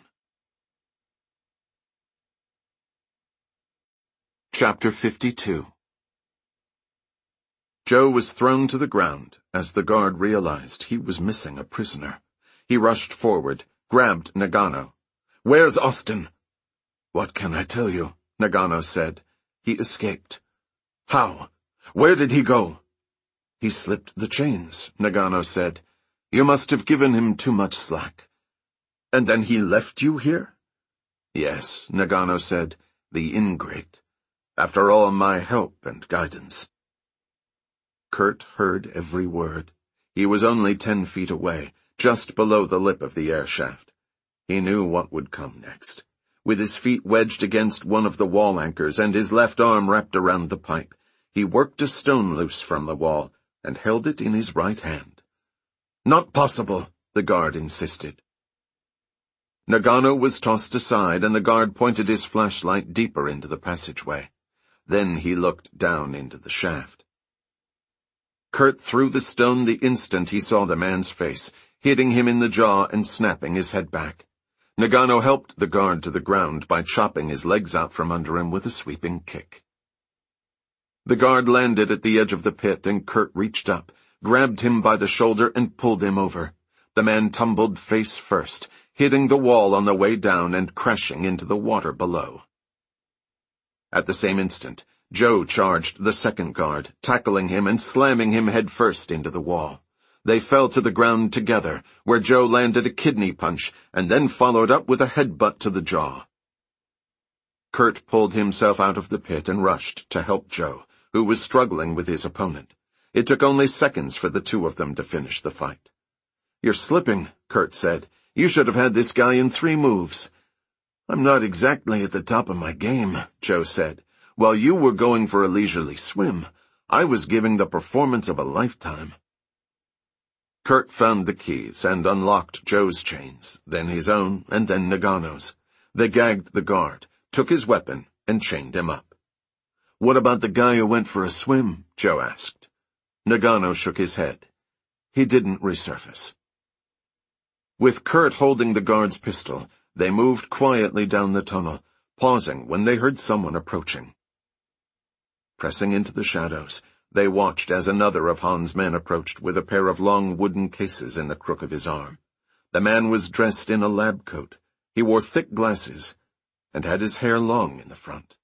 Chapter fifty-two. Joe was thrown to the ground as the guard realized he was missing a prisoner. He rushed forward, grabbed Nagano. "Where's Austin?" "What can I tell you?" Nagano said. "He escaped." "How? Where did he go?" "He slipped the chains," Nagano said. "You must have given him too much slack." "And then he left you here?" "Yes," Nagano said, "the ingrate. After all my help and guidance." Kurt heard every word. He was only ten feet away, just below the lip of the air shaft. He knew what would come next. With his feet wedged against one of the wall anchors and his left arm wrapped around the pipe, he worked a stone loose from the wall and held it in his right hand. "Not possible," the guard insisted. Nagano was tossed aside, and the guard pointed his flashlight deeper into the passageway. Then he looked down into the shaft. Kurt threw the stone the instant he saw the man's face, hitting him in the jaw and snapping his head back. Nagano helped the guard to the ground by chopping his legs out from under him with a sweeping kick. The guard landed at the edge of the pit, and Kurt reached up, grabbed him by the shoulder, and pulled him over. The man tumbled face first, hitting the wall on the way down and crashing into the water below. At the same instant, Joe charged the second guard, tackling him and slamming him headfirst into the wall. They fell to the ground together, where Joe landed a kidney punch and then followed up with a headbutt to the jaw. Kurt pulled himself out of the pit and rushed to help Joe, who was struggling with his opponent. It took only seconds for the two of them to finish the fight. "You're slipping," Kurt said. "You should have had this guy in three moves." "I'm not exactly at the top of my game," Joe said. "While you were going for a leisurely swim, I was giving the performance of a lifetime." Kurt found the keys and unlocked Joe's chains, then his own, and then Nagano's. They gagged the guard, took his weapon, and chained him up. "What about the guy who went for a swim?" Joe asked. Nagano shook his head. "He didn't resurface." With Kurt holding the guard's pistol, they moved quietly down the tunnel, pausing when they heard someone approaching. Pressing into the shadows, they watched as another of Han's men approached with a pair of long wooden cases in the crook of his arm. The man was dressed in a lab coat. He wore thick glasses and had his hair long in the front.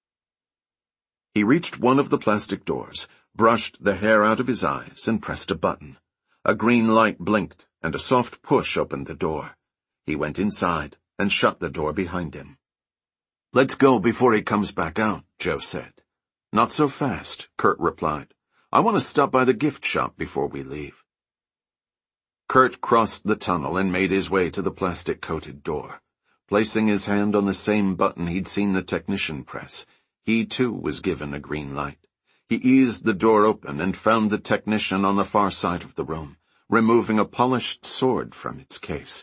He reached one of the plastic doors, brushed the hair out of his eyes, and pressed a button. A green light blinked, and a soft push opened the door. He went inside and shut the door behind him. "Let's go before he comes back out," Joe said. "Not so fast," Kurt replied. "I want to stop by the gift shop before we leave." Kurt crossed the tunnel and made his way to the plastic-coated door. Placing his hand on the same button he'd seen the technician press, he too was given a green light. He eased the door open and found the technician on the far side of the room, removing a polished sword from its case.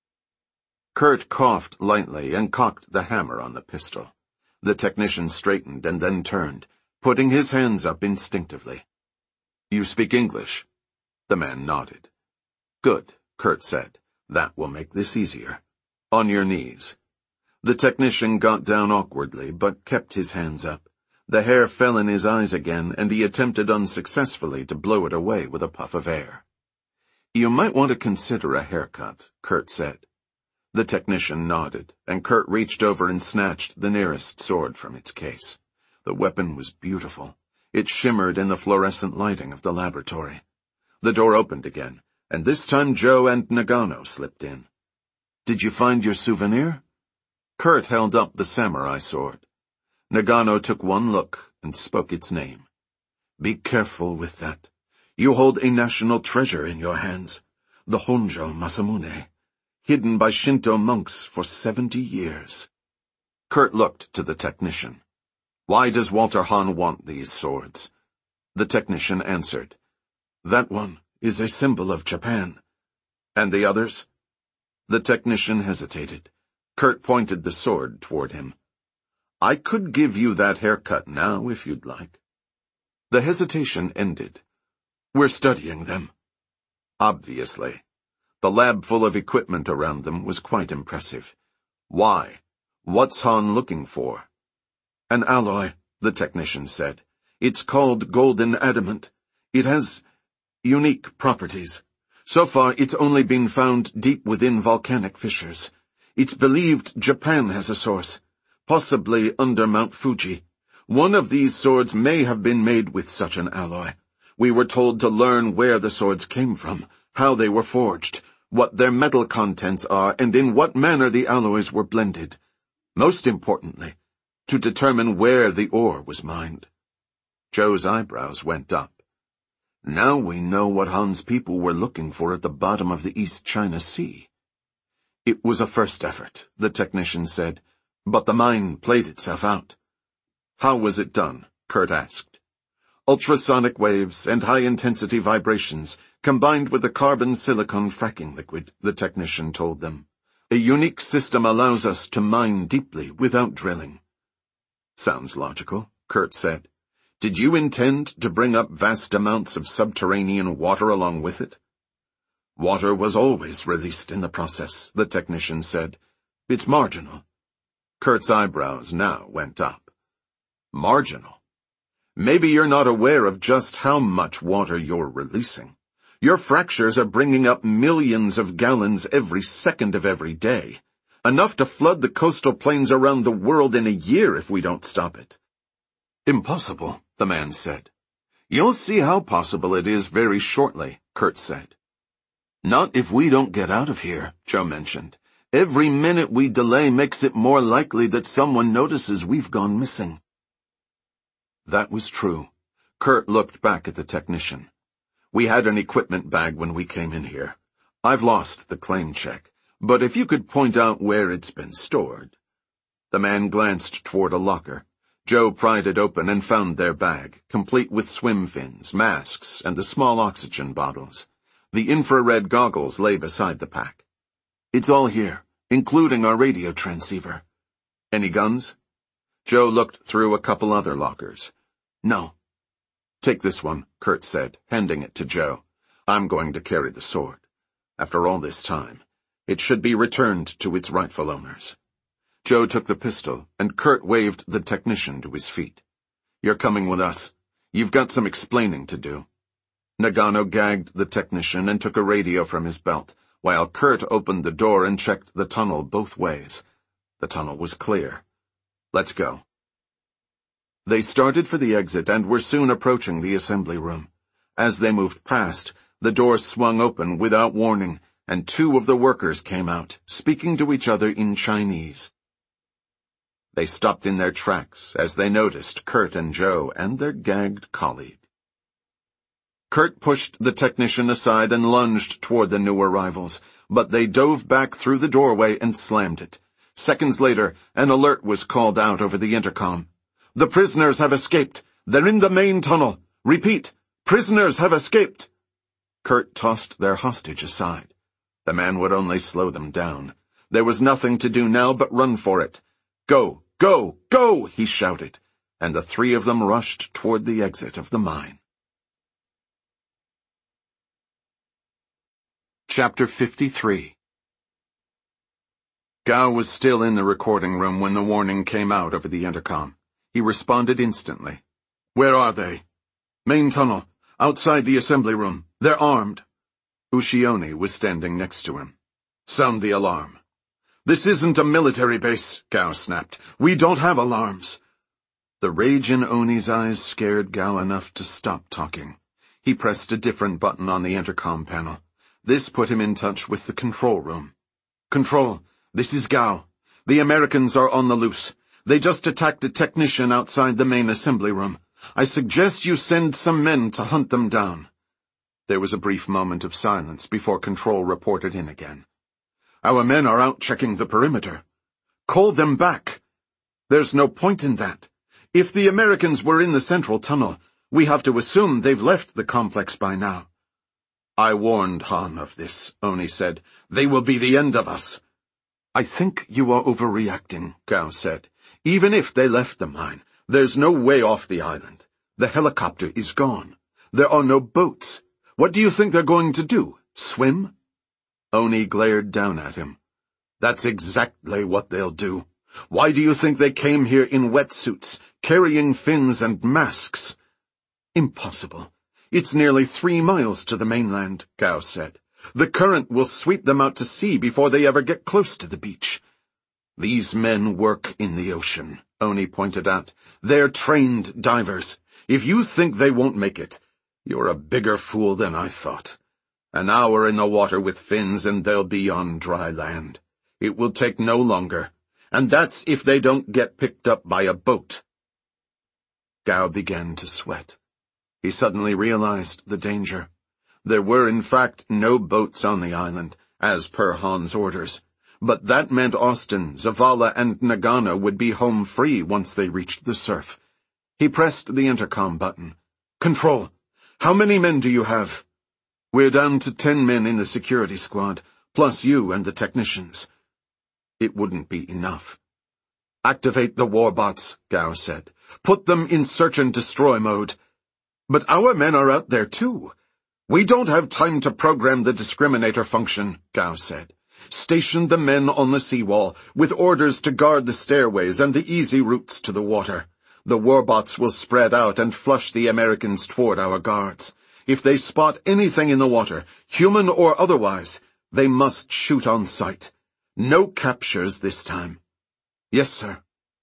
Kurt coughed lightly and cocked the hammer on the pistol. The technician straightened and then turned, putting his hands up instinctively. "You speak English?" The man nodded. "Good," Kurt said. "That will make this easier. On your knees." The technician got down awkwardly, but kept his hands up. The hair fell in his eyes again, and he attempted unsuccessfully to blow it away with a puff of air. "You might want to consider a haircut," Kurt said. The technician nodded, and Kurt reached over and snatched the nearest sword from its case. The weapon was beautiful. It shimmered in the fluorescent lighting of the laboratory. The door opened again, and this time Joe and Nagano slipped in. "Did you find your souvenir?" Kurt held up the samurai sword. Nagano took one look and spoke its name. "Be careful with that. You hold a national treasure in your hands, the Honjo Masamune, hidden by Shinto monks for seventy years. Kurt looked to the technician. "Why does Walter Han want these swords?" The technician answered. "That one is a symbol of Japan." "And the others?" The technician hesitated. Kurt pointed the sword toward him. "I could give you that haircut now if you'd like." The hesitation ended. "We're studying them." Obviously. The lab full of equipment around them was quite impressive. "Why? What's Han looking for?" "An alloy," the technician said. "It's called golden adamant. It has unique properties. So far, it's only been found deep within volcanic fissures. It's believed Japan has a source, possibly under Mount Fuji. One of these swords may have been made with such an alloy. We were told to learn where the swords came from, how they were forged, what their metal contents are, and in what manner the alloys were blended. Most importantly, to determine where the ore was mined." Joe's eyebrows went up. "Now we know what Han's people were looking for at the bottom of the East China Sea." "It was a first effort," the technician said, "but the mine played itself out." "How was it done?" Kurt asked. "Ultrasonic waves and high-intensity vibrations, combined with the carbon-silicon fracking liquid," the technician told them. "A unique system allows us to mine deeply without drilling." "Sounds logical," Kurt said. "Did you intend to bring up vast amounts of subterranean water along with it?" "Water was always released in the process," the technician said. "It's marginal." Kurt's eyebrows now went up. "Marginal? Maybe you're not aware of just how much water you're releasing. Your fractures are bringing up millions of gallons every second of every day. Enough to flood the coastal plains around the world in a year if we don't stop it." "Impossible," the man said. "You'll see how possible it is very shortly," Kurt said. "Not if we don't get out of here," Joe mentioned. "Every minute we delay makes it more likely that someone notices we've gone missing." That was true. Kurt looked back at the technician. "We had an equipment bag when we came in here. I've lost the claim check, but if you could point out where it's been stored. The man glanced toward a locker. Joe pried it open and found their bag, complete with swim fins, masks, and the small oxygen bottles. The infrared goggles lay beside the pack. It's all here, including our radio transceiver. Any guns? Joe looked through a couple other lockers. No. Take this one, Kurt said, handing it to Joe. I'm going to carry the sword. After all this time, it should be returned to its rightful owners. Joe took the pistol, and Kurt waved the technician to his feet. You're coming with us. You've got some explaining to do. Nagano gagged the technician and took a radio from his belt, while Kurt opened the door and checked the tunnel both ways. The tunnel was clear. Let's go. They started for the exit and were soon approaching the assembly room. As they moved past, the door swung open without warning, and two of the workers came out, speaking to each other in Chinese. They stopped in their tracks as they noticed Kurt and Joe and their gagged colleague. Kurt pushed the technician aside and lunged toward the new arrivals, but they dove back through the doorway and slammed it. Seconds later, an alert was called out over the intercom. The prisoners have escaped. They're in the main tunnel. Repeat, prisoners have escaped. Kurt tossed their hostage aside. The man would only slow them down. There was nothing to do now but run for it. Go, go, go, he shouted, and the three of them rushed toward the exit of the mine. Chapter fifty-three. Gao was still in the recording room when the warning came out over the intercom. He responded instantly. Where are they? Main tunnel, outside the assembly room. They're armed. Ushioni was standing next to him. Sound the alarm. This isn't a military base, Gao snapped. We don't have alarms. The rage in Oni's eyes scared Gao enough to stop talking. He pressed a different button on the intercom panel. This put him in touch with the control room. Control, this is Gao. The Americans are on the loose. They just attacked a technician outside the main assembly room. I suggest you send some men to hunt them down. There was a brief moment of silence before Control reported in again. Our men are out checking the perimeter. Call them back. There's no point in that. If the Americans were in the central tunnel, we have to assume they've left the complex by now. I warned Han of this, Oni said. They will be the end of us. I think you are overreacting, Gao said. Even if they left the mine, there's no way off the island. The helicopter is gone. There are no boats. What do you think they're going to do? Swim? Oni glared down at him. That's exactly what they'll do. Why do you think they came here in wetsuits, carrying fins and masks? Impossible. It's nearly three miles to the mainland, Gao said. The current will sweep them out to sea before they ever get close to the beach. These men work in the ocean, Oni pointed out. They're trained divers. If you think they won't make it, you're a bigger fool than I thought. An hour in the water with fins and they'll be on dry land. It will take no longer, and that's if they don't get picked up by a boat. Gao began to sweat. He suddenly realized the danger. There were, in fact, no boats on the island, as per Han's orders. But that meant Austin, Zavala, and Nagano would be home free once they reached the surf. He pressed the intercom button. Control, how many men do you have? We're down to ten men in the security squad, plus you and the technicians. It wouldn't be enough. Activate the warbots, Gao said. Put them in search and destroy mode. But our men are out there too. We don't have time to program the discriminator function, Gao said. Station the men on the seawall, with orders to guard the stairways and the easy routes to the water. The warbots will spread out and flush the Americans toward our guards. If they spot anything in the water, human or otherwise, they must shoot on sight. No captures this time. Yes, sir.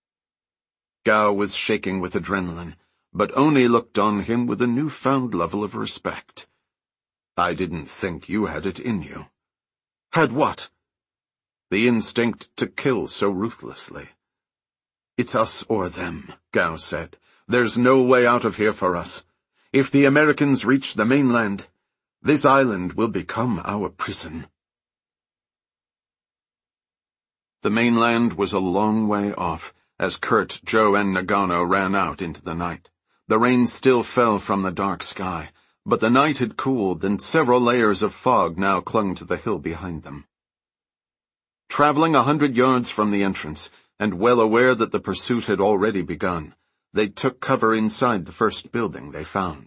Gao was shaking with adrenaline, but Oni looked on him with a newfound level of respect. I didn't think you had it in you. Had what? The instinct to kill so ruthlessly. It's us or them, Gao said. There's no way out of here for us. If the Americans reach the mainland, this island will become our prison. The mainland was a long way off, as Kurt, Joe, and Nagano ran out into the night. The rain still fell from the dark sky, but the night had cooled and several layers of fog now clung to the hill behind them. Traveling a hundred yards from the entrance, and well aware that the pursuit had already begun, they took cover inside the first building they found.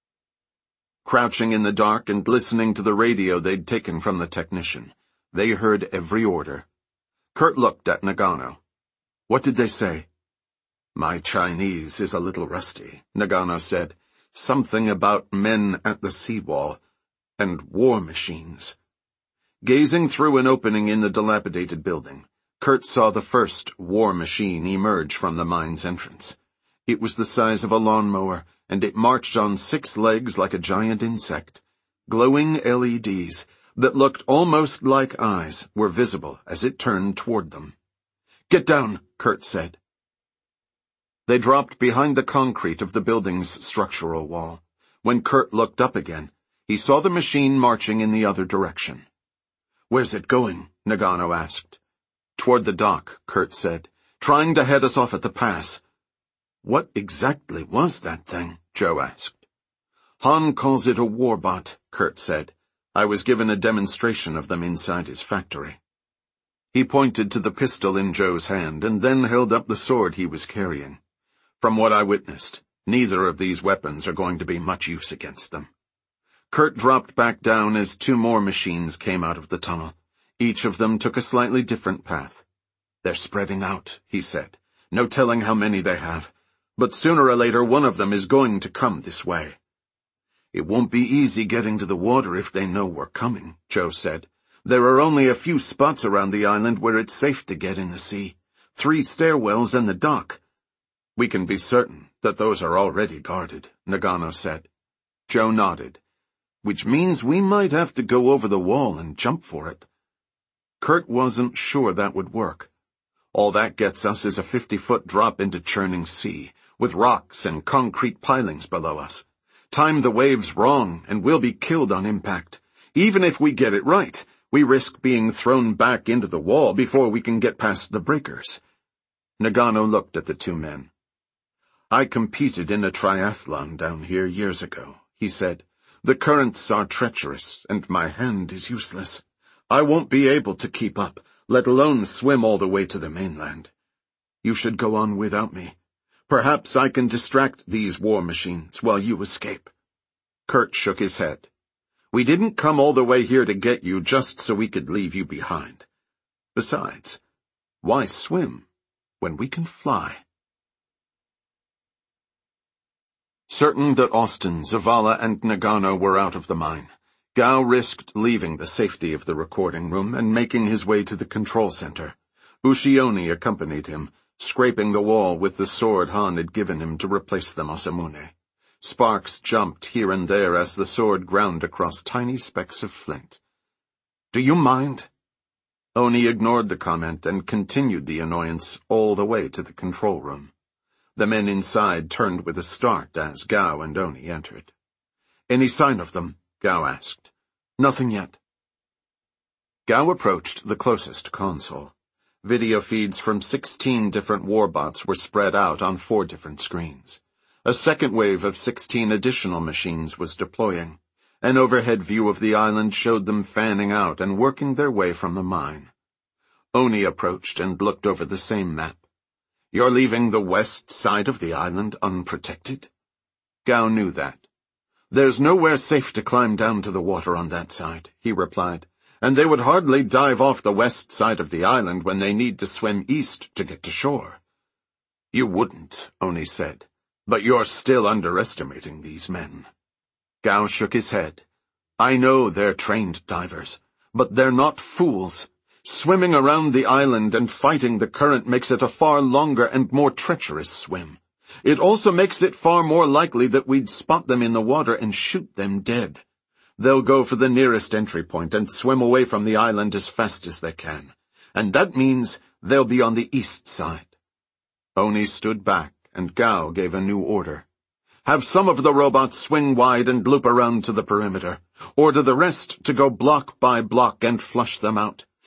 Crouching in the dark and listening to the radio they'd taken from the technician, they heard every order. Kurt looked at Nagano. "What did they say?" "My Chinese is a little rusty," Nagano said. "Something about men at the seawall and war machines." Gazing through an opening in the dilapidated building, Kurt saw the first war machine emerge from the mine's entrance. It was the size of a lawnmower, and it marched on six legs like a giant insect. Glowing L E Ds that looked almost like eyes were visible as it turned toward them. "Get down," Kurt said. They dropped behind the concrete of the building's structural wall. When Kurt looked up again, he saw the machine marching in the other direction. "Where's it going?" Nagano asked. "Toward the dock," Kurt said, "trying to head us off at the pass." "What exactly was that thing?" Joe asked. "Han calls it a warbot," Kurt said. "I was given a demonstration of them inside his factory." He pointed to the pistol in Joe's hand and then held up the sword he was carrying. "From what I witnessed, neither of these weapons are going to be much use against them." Kurt dropped back down as two more machines came out of the tunnel. Each of them took a slightly different path. "They're spreading out," he said. "No telling how many they have. But sooner or later one of them is going to come this way." "It won't be easy getting to the water if they know we're coming," Joe said. "There are only a few spots around the island where it's safe to get in the sea. Three stairwells and the dock." "We can be certain that those are already guarded," Nagano said. Joe nodded. "Which means we might have to go over the wall and jump for it." Kurt wasn't sure that would work. All that gets us is a fifty-foot drop into churning sea, with rocks and concrete pilings below us. Time the waves wrong, and we'll be killed on impact. Even if we get it right, we risk being thrown back into the wall before we can get past the breakers. Nagano looked at the two men. "I competed in a triathlon down here years ago," he said. "The currents are treacherous, and my hand is useless. I won't be able to keep up, let alone swim all the way to the mainland. You should go on without me. Perhaps I can distract these war machines while you escape." Kurt shook his head. "We didn't come all the way here to get you just so we could leave you behind. Besides, why swim when we can fly?" Certain that Austin, Zavala, and Nagano were out of the mine, Gao risked leaving the safety of the recording room and making his way to the control center. Ushioni accompanied him, scraping the wall with the sword Han had given him to replace the Masamune. Sparks jumped here and there as the sword ground across tiny specks of flint. "Do you mind?" Oni ignored the comment and continued the annoyance all the way to the control room. The men inside turned with a start as Gao and Oni entered. "Any sign of them?" Gao asked. "Nothing yet." Gao approached the closest console. Video feeds from sixteen different warbots were spread out on four different screens. A second wave of sixteen additional machines was deploying. An overhead view of the island showed them fanning out and working their way from the mine. Oni approached and looked over the same map. "You're leaving the west side of the island unprotected?" Gao knew that. "There's nowhere safe to climb down to the water on that side," he replied, "and they would hardly dive off the west side of the island when they need to swim east to get to shore." "You wouldn't," Oni said, "but you're still underestimating these men." Gao shook his head. "I know they're trained divers, but they're not fools. Swimming around the island and fighting the current makes it a far longer and more treacherous swim. It also makes it far more likely that we'd spot them in the water and shoot them dead. They'll go for the nearest entry point and swim away from the island as fast as they can. And that means they'll be on the east side." Oni stood back, and Gao gave a new order. "Have some of the robots swing wide and loop around to the perimeter. Order the rest to go block by block and flush them out.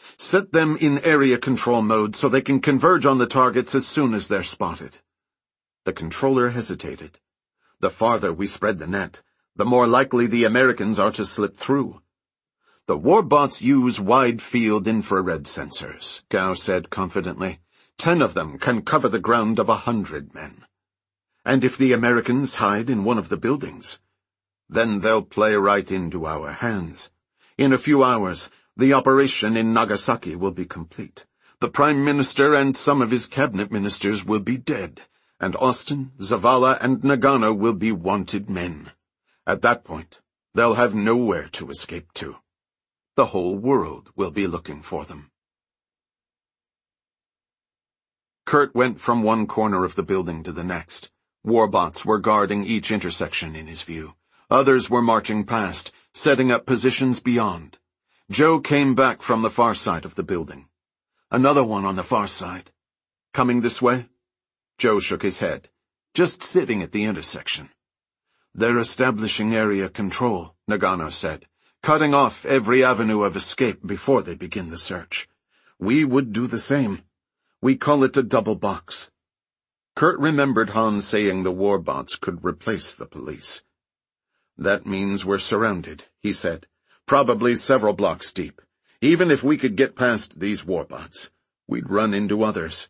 Set them in area control mode so they can converge on the targets as soon as they're spotted. The controller hesitated. The farther we spread the net, the more likely the Americans are to slip through. The warbots use wide-field infrared sensors, Gao said confidently. Ten of them can cover the ground of a hundred men. And if the Americans hide in one of the buildings, then they'll play right into our hands. In a few hours, the operation in Nagasaki will be complete. The Prime Minister and some of his cabinet ministers will be dead, and Austin, Zavala, and Nagano will be wanted men. At that point, they'll have nowhere to escape to. The whole world will be looking for them. Kurt went from one corner of the building to the next. Warbots were guarding each intersection in his view. Others were marching past, setting up positions beyond. Joe came back from the far side of the building. Another one on the far side. Coming this way? Joe shook his head. Just sitting at the intersection. They're establishing area control, Nagano said, cutting off every avenue of escape before they begin the search. We would do the same. We call it a double box. Kurt remembered Han saying the warbots could replace the police. That means we're surrounded, he said, probably several blocks deep. Even if we could get past these warbots, we'd run into others.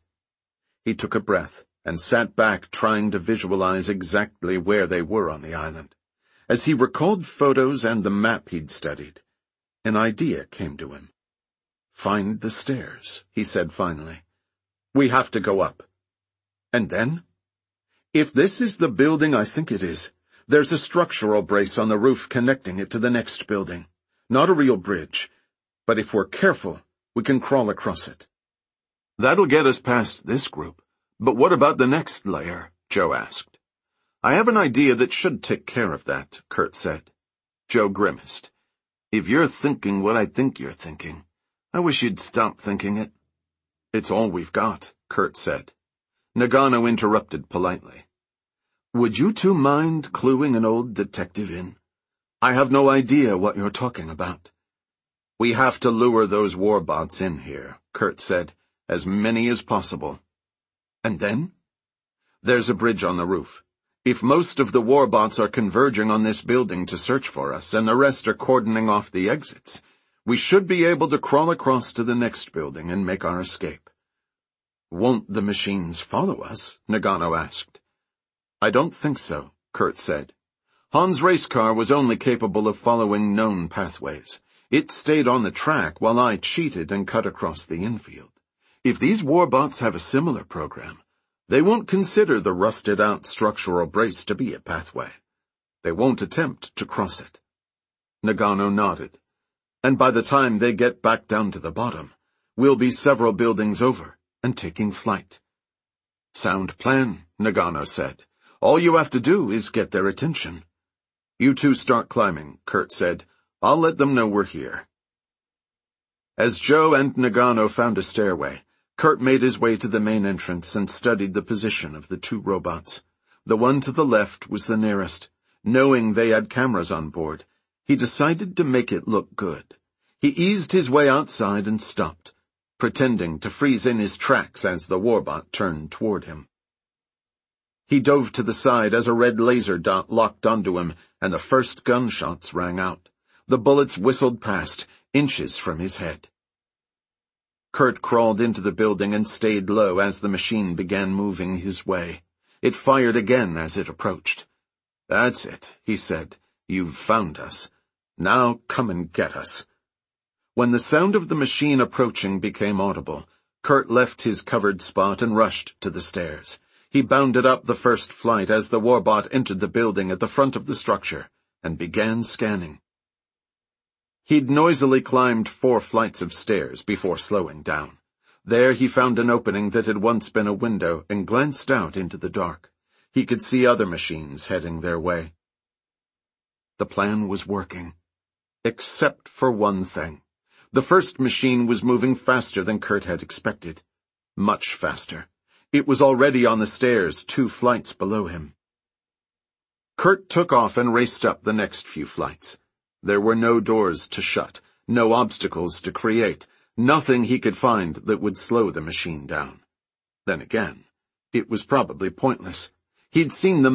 He took a breath and sat back, trying to visualize exactly where they were on the island. As he recalled photos and the map he'd studied, an idea came to him. Find the stairs, he said finally. We have to go up. And then? If this is the building I think it is, there's a structural brace on the roof connecting it to the next building. Not a real bridge, but if we're careful, we can crawl across it. That'll get us past this group. But what about the next layer? Joe asked. I have an idea that should take care of that, Kurt said. Joe grimaced. If you're thinking what I think you're thinking, I wish you'd stop thinking it. It's all we've got, Kurt said. Nagano interrupted politely. Would you two mind cluing an old detective in? I have no idea what you're talking about. We have to lure those warbots in here, Kurt said. As many as possible. And then? There's a bridge on the roof. If most of the warbots are converging on this building to search for us and the rest are cordoning off the exits, we should be able to crawl across to the next building and make our escape. Won't the machines follow us? Nagano asked. I don't think so, Kurt said. Han's race car was only capable of following known pathways. It stayed on the track while I cheated and cut across the infield. If these warbots have a similar program, they won't consider the rusted-out structural brace to be a pathway. They won't attempt to cross it. Nagano nodded. And by the time they get back down to the bottom, we'll be several buildings over and taking flight. Sound plan, Nagano said. All you have to do is get their attention. You two start climbing, Kurt said. I'll let them know we're here. As Joe and Nagano found a stairway, Kurt made his way to the main entrance and studied the position of the two robots. The one to the left was the nearest. Knowing they had cameras on board, he decided to make it look good. He eased his way outside and stopped, pretending to freeze in his tracks as the warbot turned toward him. He dove to the side as a red laser dot locked onto him, and the first gunshots rang out. The bullets whistled past, inches from his head. Kurt crawled into the building and stayed low as the machine began moving his way. It fired again as it approached. That's it, he said. You've found us. Now come and get us. When the sound of the machine approaching became audible, Kurt left his covered spot and rushed to the stairs. He bounded up the first flight as the warbot entered the building at the front of the structure and began scanning. He'd noisily climbed four flights of stairs before slowing down. There he found an opening that had once been a window and glanced out into the dark. He could see other machines heading their way. The plan was working. Except for one thing. The first machine was moving faster than Kurt had expected. Much faster. It was already on the stairs, two flights below him. Kurt took off and raced up the next few flights. There were no doors to shut, no obstacles to create, Nothing he could find that would slow the machine down. Then again, it was probably pointless. He'd seen them